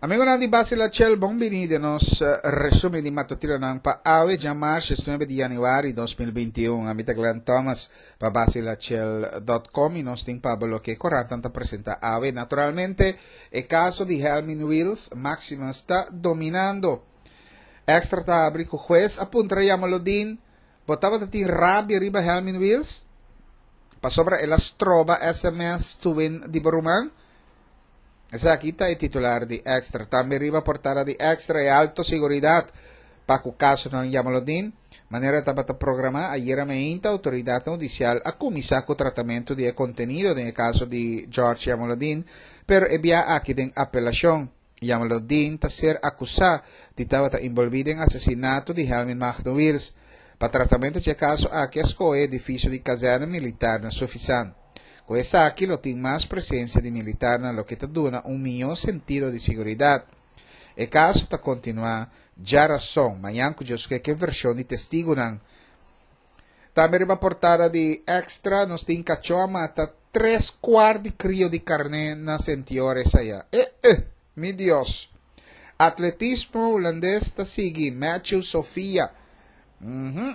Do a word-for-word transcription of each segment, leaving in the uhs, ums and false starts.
Amigo Nandi Basi Lachel, benvenuti al nostro resume di mattutino ng pa-awe, già marzo nove di januari duemilaventuno. Amita Glenn Thomas, pa basilachel punto com, il nostro Pablo che quaranta presenta awe. Naturalmente, il caso di Helmin Wills, Maxima sta dominando. Extra tabri con juez, appunto reiamolo din, botava in rabbia riba Helmin Wills, pa sobra e la stroba S M S to win di Baruman. Esa kita é titular de Extra. Também riba portada de Extra e alto seguridad para o caso ng Yamalodin. Maneira tabata programa ayer me inta autoridade judicial a comisar o tratamento de contenido no caso de George Yamalodin, pero ebia aqui den apelação. Yamalodin ta ser acusado de tabata envolvido em assassinato de Helmin Magno Wills. Para tratamento de caso aqui escoe edifício de caserna militar na Sofisán. Com essa aqui, lo tem mais presença de militar na lo que te dona um melhor sentido de segurança. E caso ta continuar, já razão, manhã que eu sei que versão de testigo não. Também riba portada de Extra, nos tem cachoa mata três quartos de crio de carne na sentiores aí. Eh, eh, meu Deus. Atletismo holandês ta sigue, Matthew Sofia. Uhum.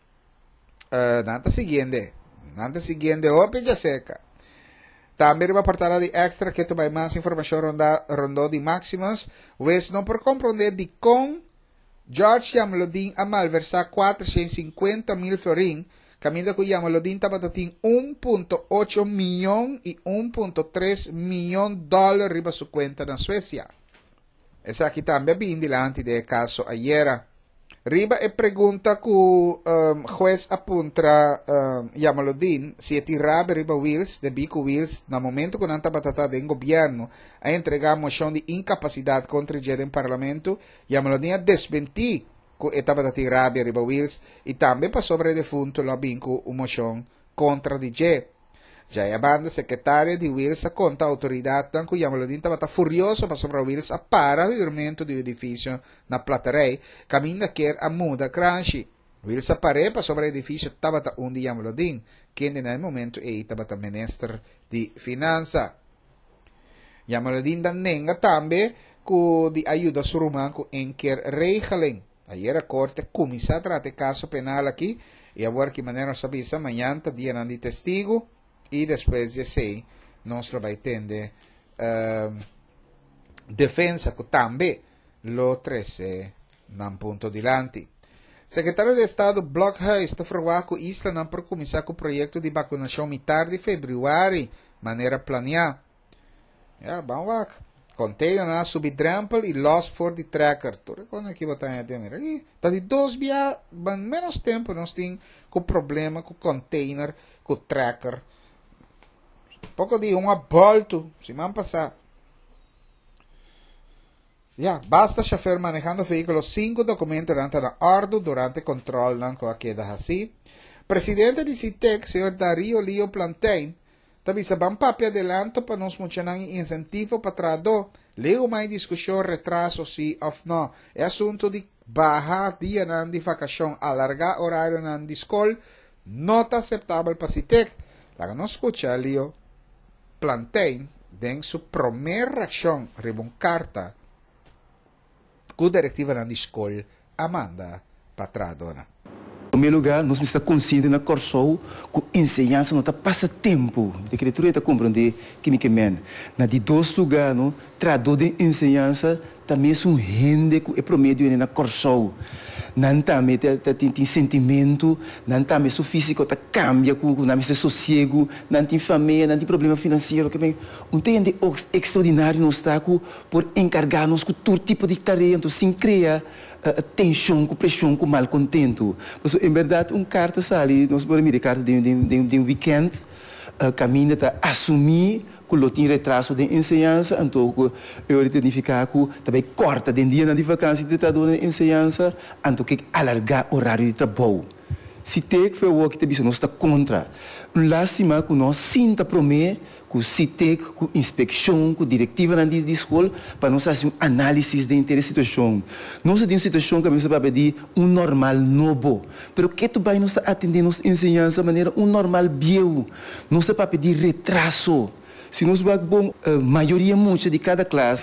Uh, nada seguinte. Nada seguinte, opa, já seca. Também uma portada de Extra que tu vai mais informação ronda, rondou de Maximus, mas não por compreender de com George Yamalodin a malversar quatrocentos e cinquenta mil florin, caminho que Yamalodin estava tendo um vírgula oito milhão e um vírgula três milhão de dólares riba sua conta na Suécia. Essa aqui também é bem dilante do caso ayer. Riba e pergunta que o um, juez apunta um, Yamalodin se tirava riba Wills, de bico Wills, no momento que não estava tratado em governo, a entregar a moção de incapacidade contra o G em parlamento, Yamalodin a desmentir que estava tirava riba Wills e também para sobre defunto lá binco uma moção contra o G. Já a banda secretária de Wills a conta a autoridade que Yamalodin estava furioso para sobre Wills a para o movimento do edifício na Platarei, caminho que a muda cranchi. Wills a pare para sobre o edifício estava um de Yamalodin, que no momento ele estava ministro de finança. Yamalodin dan nenga também que de ajuda surumano em que regelen. Ayer a corte comisa a tratar caso penal aqui e agora que maneira sabisa amanhã dia de testigo. E depois de sei, nós vai ter uh, defesa que também lo trece num ponto dilante. Secretário de Estado Blockhuis está falando que a isla não pode começar com o projeto de vacinação metade de fevereiro, maneira planeada. Ja, vamos lá. Contei na subtrample e lost for the tracker. Tudo quando aqui botar aqui, tá de dois dias, menos tempo nós temos com problema com o container, com o tracker. Pouco de um abolto, se man passar. Já, basta chofer manejando veículo cinco documentos durante a ordem, durante controle, não com a queda assim. Presidente de CITEC, senhor Dario Lio Plantain, também se van papi adelanto para nos funcionar incentivo para trador. Leo mais discussão, retraso, sim ou não. É assunto de bajar dia de vacação, alargar horário de escola, não está aceitável para CITEC. La que não escucha, Lio Plantain, den su primeira reação, rebon carta, com diretiva na escola, Amanda Patradona. Em primeiro lugar, nós estamos conscientes na Corsol que a ensinança não está passatempo. A criatura está compreender que me queimem. Na de dois lugares, no trador de ensinança também é um rende que é promédio na Corsol. Não também tem sentimento, não também o físico tá cambia com não tem sossego, não tem família, não tem problema financeiro, que bem, um tem de extraordinário no está por encargar-nos com todo tipo de tarefa, então sem criar uh, tensão, com pressão, com mal contento. Mas em verdade um carta sali, nós podemos mirar carta de de de, de um weekend, uh, caminho está assumir que o tem retraso de ensinança, então eu identificar que também corta de dia na vacância de trador de ensinança, então que alargar o horário de trabalho. Se tem que foi o que te nós está contra. Lástima que nós sinta prometer que se tem com inspeção, com diretiva na de escola, para nós fazer uma análise de da situação. Nós temos uma situação que a gente vai pedir um normal novo, mas que tu vai nos atender nos ensinança de maneira um normal bio. Nós vai pedir retraso. Se nós vamos a maioria muita de cada classe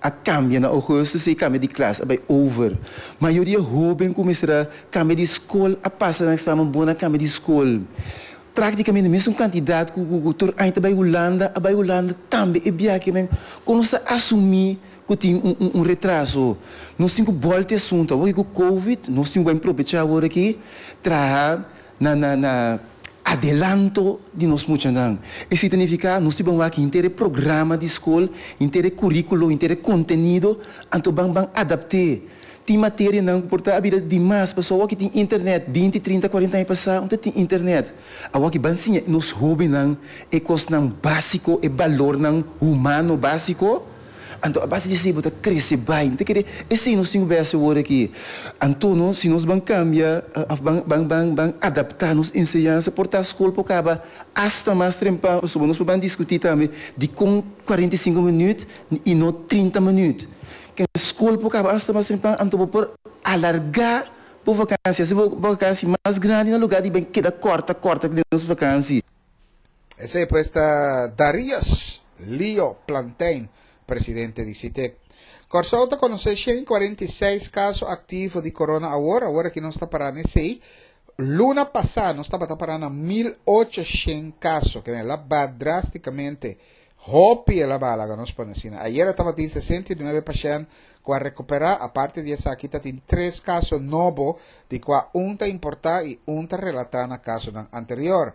a cambia na agosto se cambia de classe, vai over. Maioria jovem começará a cambia de escola, a passar na exame boa na cambia de escola. Praticamente a mesma quantidade que o doutor ainda vai Holanda, a Holanda também é bem que nem quando você assumir que tem um, um, um retraso, nós temos que voltar assunto, o Covid, nós temos que aproveitar agora aqui, trazer na na na adelanto de nós muitos não. Isso significa nós temos aqui inteiro programa de escola, inteiro currículo, inteiro conteúdo, então vamos adaptar. Tem matéria não porta a vida demais, pessoal que tem internet, vinte, trinta, quarenta anos passar, onde tem internet. A que bansinha nos hobby não é coisa não básico, é valor não humano básico. Então a base de se botar cresce bem, te querer, esse nós temos bem agora aqui. Então se nós vamos cambiar, vamos vamos vamos adaptar nos ensinança, portar a escola para acaba hasta mais tempo, pessoal nós vamos discutir também de com quarenta e cinco minutos e não trinta minutos. Que a escola por acabar hasta mais tempo, então por alargar por vacância, se for vacância mais grande no lugar de bem queda corta, corta que dentro vacância. Esse é pues Darius Leo Plantain, presidente de CITEC. Corsauta conoce cento e quarenta e seis casos ativos de corona agora, agora que não está parando esse aí. Luna passada não estava parando mil oitocentos casos, que é lá drasticamente. Hopi é a bala que nós podemos dizer. Ayer estava em sessenta e nove pacientes que a recuperar, a parte dessa aqui tem três casos novos, de qual um está importado e um está relatado no caso anterior.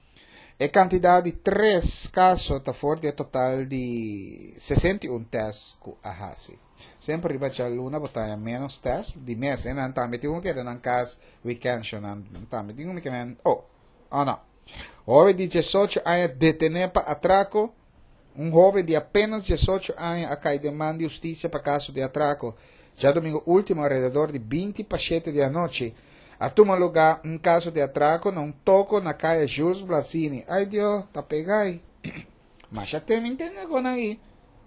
A quantidade de três casos está fora do total de sessenta e um testes que a hasi. Sempre riba a luna botar menos testes de mês, e não também tem um que era no caso weekend, não também tem um que é oh, oh não. Houve dezoito anos detenido para atraco. Um jovem de apenas dezoito anos acai demanda de justiça para caso de atraco. Já domingo último, alrededor de vinte para sete da noite, a toma lugar um caso de atraco num toco na calle Jules Blasini. Ai Deus, tá pegado. Mas já tem me entender agora aí.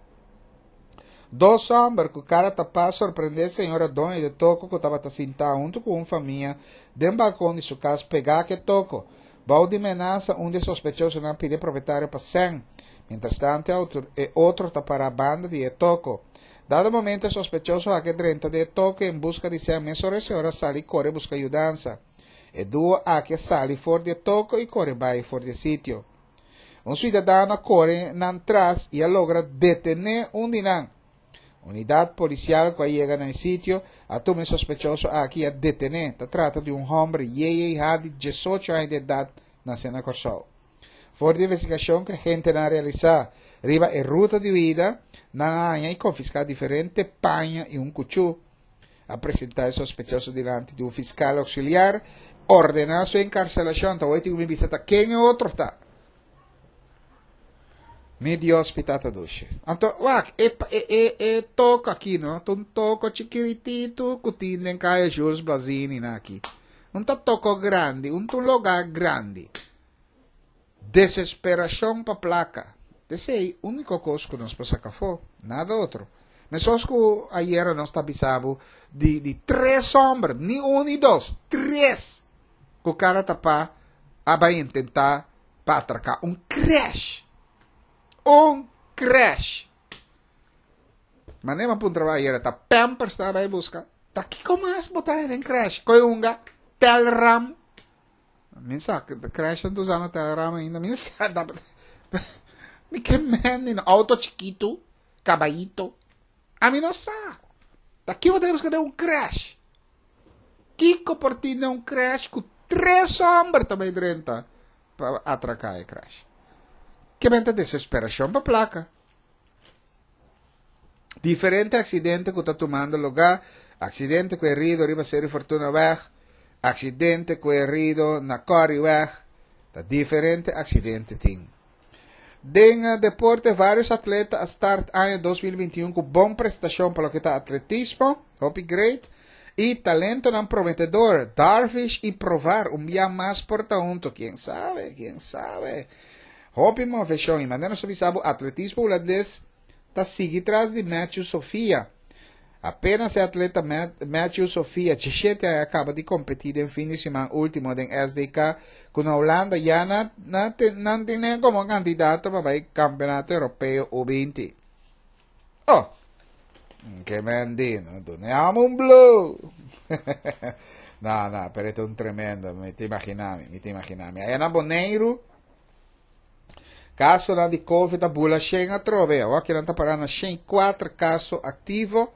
Dois homens que o cara tapou surpreender a senhora dona de toco que estava sentado junto com uma família dentro do balcão de sua casa pegar que toco. Balde amenaça um dos sospechosos não pedir proprietário para cem. Mientras tanto, outro está para a banda de toco. Dado momento, o sospechoso a que treinta de toco em busca de ser mesores horas sale e corre busca ajudança. E duo a que sale fora de toco e corre vai fora de sítio. Um cidadão corre na atrás e logra detener um dinam. Unidade policial que chega no sítio, atume sospechoso aqui a detener. Se trata de um homem e de dezoito anos de idade na cena Corsol. Fora de investigação que a gente não realizar, riba a ruta de vida, na área e confiscar diferentes panhas e um cuchu. Apresentar o sospechoso diante de um fiscal auxiliar, ordenar sua encarcelação. Então, eu tenho que me visitar quem é outro está. Medio hospital tá doce. Então, wak, é, é, é, é toco aqui, não? Um toco chiquiritito, que tem em caia Jules Blasini aqui. Um toco grande, um lugar grande. Desesperação para placa. Esse é o único coisa que nós passamos foi, nada outro. Mas só que ayer nós avisamos de, de três homens, nem um nem dois, três, que o cara está para vai tentar para atracar um crash. Um crash. Mas nem para um trabalho ayer, está Pampers, está vai buscar. Está aqui como é que botar em crash? Coiunga, Telram. Minsa, crash não usando Telram ainda. Minsa, me que man, auto chiquito, caballito. A mim não sabe. Daqui eu tenho que dar um crash. Kiko Portino é um crash com três homens também dentro para atracar o crash. Que venta desesperação para a placa. Diferente acidente que está tomando lugar. Acidente que é rido, arriba ser fortuna weg. Acidente que é rido na corre weg. Tá diferente acidente tem. Den deporte, vários atletas a start ano dois mil e vinte e um com boa prestação para o que está atletismo, hope great, e talento não prometedor, Darvish e provar um dia mais portanto, quem sabe, quem sabe. Hope uma versão e maneira sobre sabe atletismo holandês está seguindo atrás de Matthew Sofia. Apenas o atleta Matthew Sofia, dezessete anos, acaba de competir em fim de semana último em S D K, com a Holanda já não, não, não tem como candidato para o campeonato europeu U vinte. Oh, Che mendino, doniamo un blu. No, no, per è un tremendo, mi ti immaginavi, mi ti immaginavi. È una Boneiro, caso di Covid a bula scena trove, o che non sta parlando quattro caso attivo,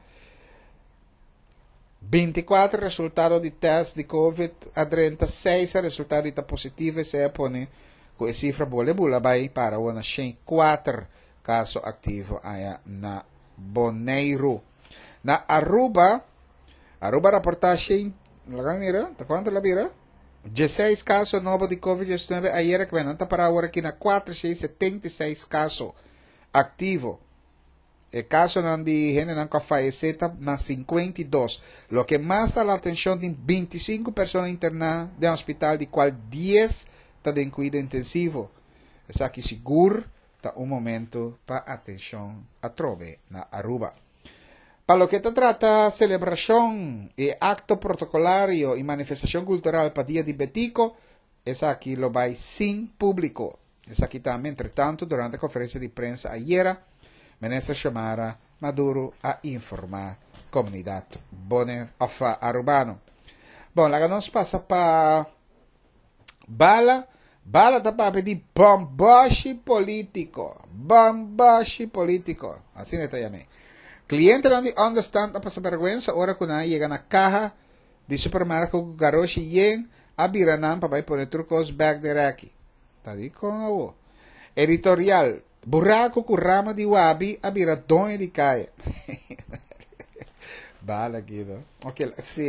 ventiquattro risultati di test di Covid, a trentasei risultati positivi, se pone con cifra bole bula, vai para una quattro caso attivo aya na Boneiro. Na Aruba, Aruba rapportasce, la mira, da quanto la mira? dezesseis casos novos de Covid diciannove ayer, que não está para agora aqui na quatro mil seiscentos e setenta e seis casos ativos. O caso não de gente não fallecer na cinquenta e dois. Lo que mais está a atenção de vinte e cinco pessoas internadas de um hospital, de qual dez está em cuidado intensivo. Isso aqui seguro está um momento para atenção a trove na Aruba. Para lo que te trata celebración y acto protocolario y manifestación cultural para Día Diabético, es aquí lo va sin público. Es aquí también, entre tanto, durante la conferencia de prensa ayer, ministro Xiomara Maduro a informar comunidad Boner of Arubano. Bom, lá nos passa para bala, bala da para pedir bombashi político, bombashi político, assim é também. Cliente não understand a passar vergüenza, ora quando chega na caja de supermercado garoshi yen, abiranan para poner trucos back de aqui. Tá de com o editorial, buraco com rama de wabi, abira donha de caia. Bala aqui, não? Ok, sim.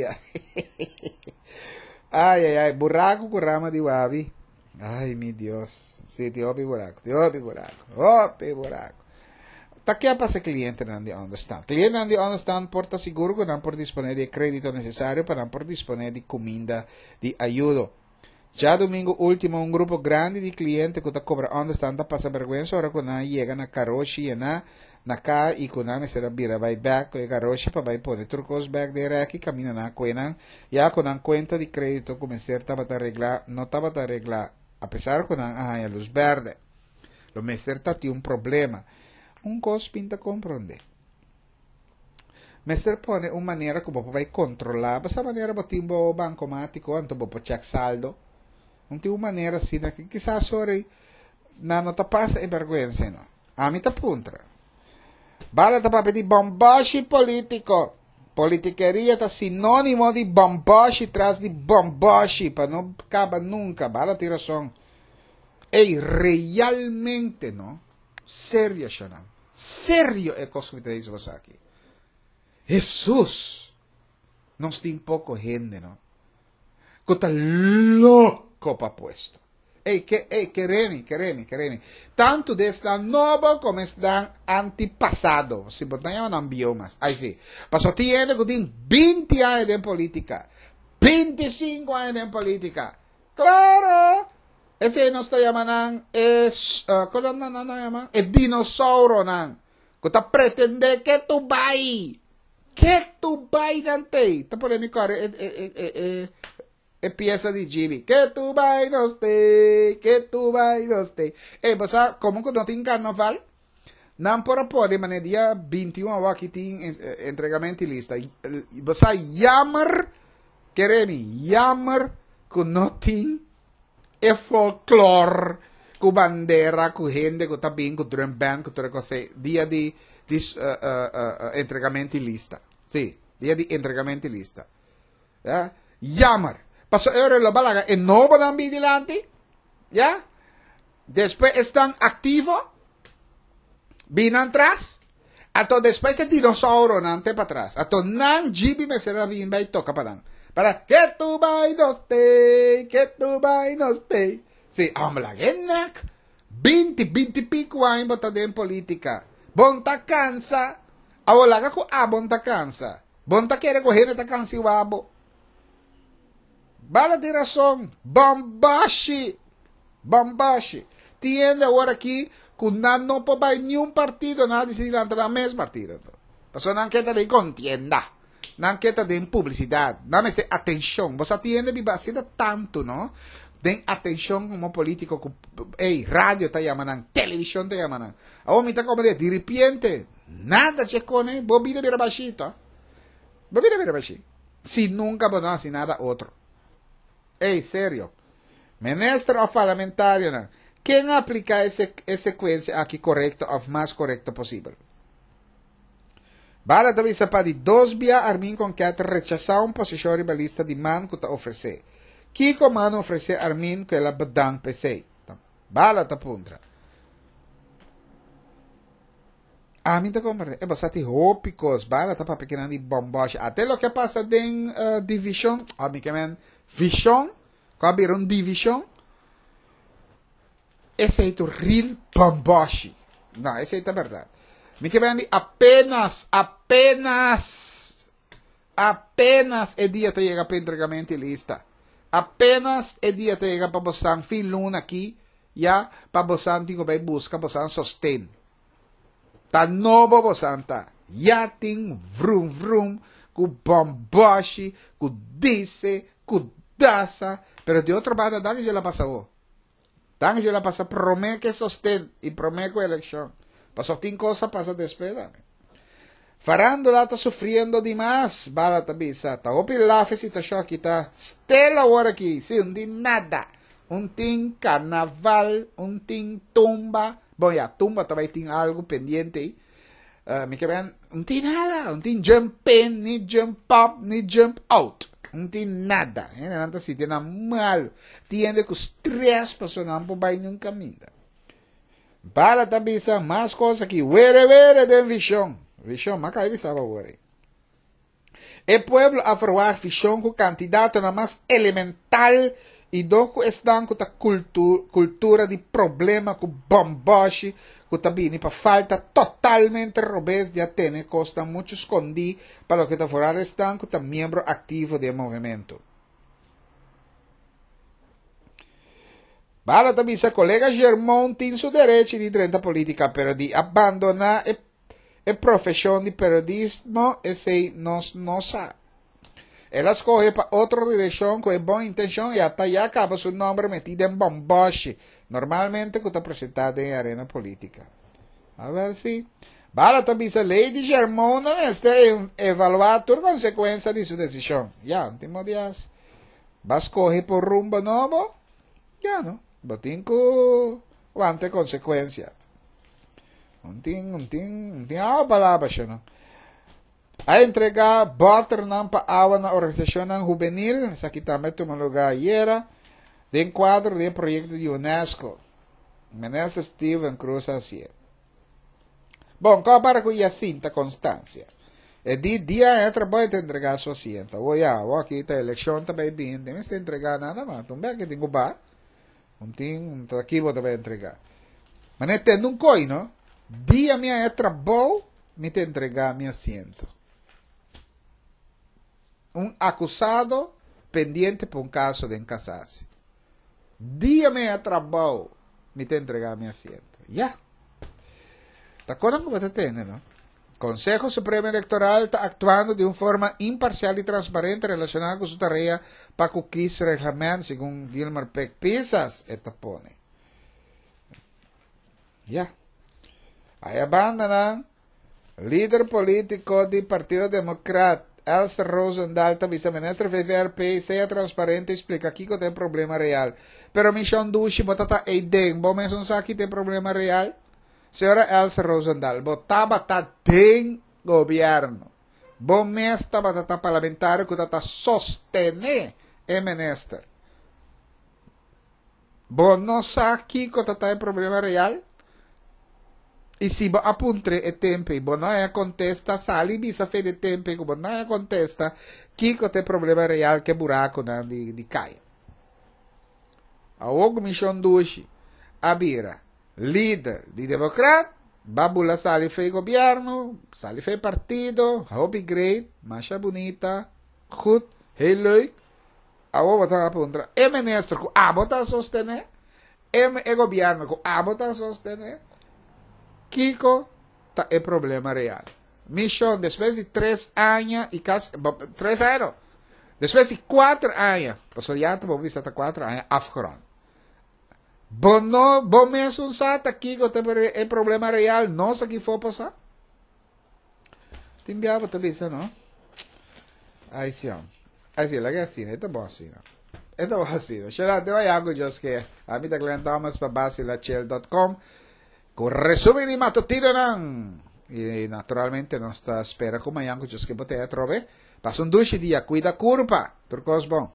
Ai, ai, ai, buraco com rama de wabi. Ai, meu Deus. Sim, te obi buraco, te obi buraco, obi buraco. Takia para ese cliente não de understand. Cliente não de understand porta seguro que não por disponer de crédito necessário para não por disponer de comida de ajuda. Já domingo último um grupo grande de clientes que está cobra understand passa vergüenza ora quando chega na karoshi e na na cá e quando me será vira vai back com karoshi para vai pôr trucos back de aqui caminha na cuenan já com a conta de crédito começar estava a arreglar não estava a arreglar apesar que não há luz verde. Lo mestre tá tinha um problema. Um cos pinta compreender. Mestre pone uma maneira que você vai controlar. Essa maneira você tem um bancomático, então você check saldo. Não tem uma maneira assim, que quizás sorry, não não tá passa e vergonha, não. A mim tá puntra. Bala tá para pedir bombashi político. Politiqueria tá sinônimo de bombashi traz de bombashi, para não acabar nunca. Bala tem razão. Ei, realmente, não? Sério, Xanam. Sério é coisa que te diz você aqui. Jesus! Nós tem pouco gente, não? Que está louco para puesto. Ei, que, ei, quereme, quereme, quereme. Tanto desta novo como está antepassado. Se botar em biomas. Aí sim. Passou tiene que tem vinte anos de política. vinte e cinco anos de política. Claro! Ese nos está llamando es uh, ¿cómo no no llama? Es dinosaurio nan. Que está pretende que tu vai. Que tu vai nante. Está por mi cara eh eh eh eh eh pieza de Jimmy. Que tu vai no stay, que tu vai no stay. Eh, basta como que no tem carnaval? Não por pode, mas dia vinte e um aqui tem entregamento lista. Basta yammer, queremi, yammer que não tem e folklore, com bandeira, com gente, com também, com drum band, com toda coisa, dia de, de uh, uh, uh, entregamento lista. Sim, dia de entregamento lista. Yeah? Yammer. Passou a lo balaga, e novo não vigilante. Yeah? Depois estão ativos, vêm atrás, até depois é dinossauro, não tem para trás. Até não jibi me será vindo, vai tocar para lá. Para que tu vai no stay, que tu vai no stay. Sí, hombre, la genak. vinte, vinte e pico anos botada em política. Bonta cansa. Awalaga ko a bonta cansa. Bonta quer correr ta cansa o abo. Bala de razão. Bombashi. Bombashi. Tiende agora aqui que não pode nenhum partido nada decidir entre a mesma partido. Passou na enquete de contienda. Na enquete de publicidade, dá-me atenção, você tiene vivacida tanto, não? Den atenção como político, ei, rádio está chamando, televisão está chamando. A homem está como de, de repente, Nada checone, bobida vira baixito. Bobida vira baixito. Se nunca não assim nada outro. Ei, sério. Ministro ou parlamentário, não? Quem aplica essa sequência aqui correta ou mais correta possível? Bala também se pode dois via Armin com que rechazar uma posição ribalista de man que te oferecer. Kiko man oferecer Armin que ela bedang P C. Bala ta puntra. Armin ta compra. É bastante hópicos. Bala ta pa pequena de bombos. Até lo que passa den uh, division. Armin que men vision. Quando um division. Esse é o real bomboshi. Não, esse é a verdade. Me que vem apenas, apenas, apenas é dia te chega para entregamento e lista. Apenas é dia te chega para você fim luna aqui, já, para você digo vai buscar, para você sostém. Tá novo você tá. Já tem vrum vrum, com bomboshi, com disse, com dasa, pero de outro lado, dá que já la passou. Dá que já la passa, promete que sostém e promete com a eleição. Pasó quem cosa pasa despeda. Farándola está sofrendo demais. Bala tá bisa. Tá opilafes e tá choque tá. Stella hora aqui. Sim, não tem nada. Um tem carnaval. Um tem tumba. Bom, a tumba também tem algo pendente aí. Uh, me quebran. Não tem nada. Não tem jump in, nem jump up, nem jump out. Não tem nada. Não tem se tem mal. Tem que os três pessoas não podem ir no caminho. Bala tabisa, mais coisa aqui. Were were de visão. Visão, mas cai visava were. O pueblo afroar visão com candidato na mais elemental e doco estão com a cultura, cultura de problema com bomboshi, com tabini para falta totalmente robês de atene, costa muito escondi para o que está fora estão com o membro ativo do movimento. Bala também se colega Germão tem seu direito de direita política, pero de abandonar a profissão de periodismo, esse não não sabe. Ela escolhe para outra direção com boa intenção e até já acaba seu nome metido em bomboche, normalmente que está apresentado em arena política. A ver se. Bala também se lei de Germão não está evaluar toda consequência de sua decisão. Já, último dias. Vai escolher por rumbo novo? Já, não. Botin ko ante consequência. Não tem, não tem, não tem a palavra, não. A entregar butter não para água na organização juvenil, essa aqui também toma lugar ayer, de enquadro de projeto de UNESCO. Ministro Steven Cruz assim. Bom, qual para com a cinta constância? E de dia entra, pode entregar sua cinta. Ou já, ou aqui está a eleição também bem, tem que entregar nada mais. Então, bem que tem que bar. Não tem, aqui vou também entregar. Mas não tem um coi, não? Dia minha é trabalho, me te entregar minha assento. Um acusado pendiente por um caso de encasarse. Dia minha é trabalho, me te entregar minha assento. Já. Está claro como você tem, não? Consejo Supremo Eleitoral está actuando de uma forma imparcial e transparente relacionada com sua tarefa para cumprir o reglamento, segundo Gilmar Peck Pisas, eta pone. Ya. Aí a banda, não? Líder político do Partido Democrata, Elsa Rosendahl, vice-ministra F V R P, seja transparente e explica aqui que tem problema real. Pero Michon Dushi, botata eidem, bom mesmo sabe que tem problema real? Senhora Elsa Rosendahl, botava tá tem governo. Bom mês estava tá parlamentar que está sostener o ministro. Bom não sabe que está em problema real. E se você apuntre o tempo e você não contesta, sali bisa fe de tempo e você não contesta, que tem problema real que buraco na de de caia. A og mission dushi abira líder de democrat, babula sali fe governo, sali fe partido, hobby great, masha bonita, goed, heel leuk. A og bota apuntra, e ministro ko abota sostener, e e governo ko abota sostener. Kiko tá é problema real. Mission, depois de três anos e casi três anos, depois de quatro anos, passou já te vou ver até quatro anos afghan. Bono, bom mesmo sabe Kiko tem é problema real, não sei que for passar. Ti inviavo te lista, no? Aí sim, ó. Aí sim, lagay assim, ito bom assim, no? Ito bom assim, no? Shout out, dewa yago, Diyos que Amita Glenn Thomas, pabasilachel dot com, con resumen di mattutino ng, e naturalmente non sta spera come yango, Diyos che potete trove, pasun dushi dia, cuida curpa, turcos bon.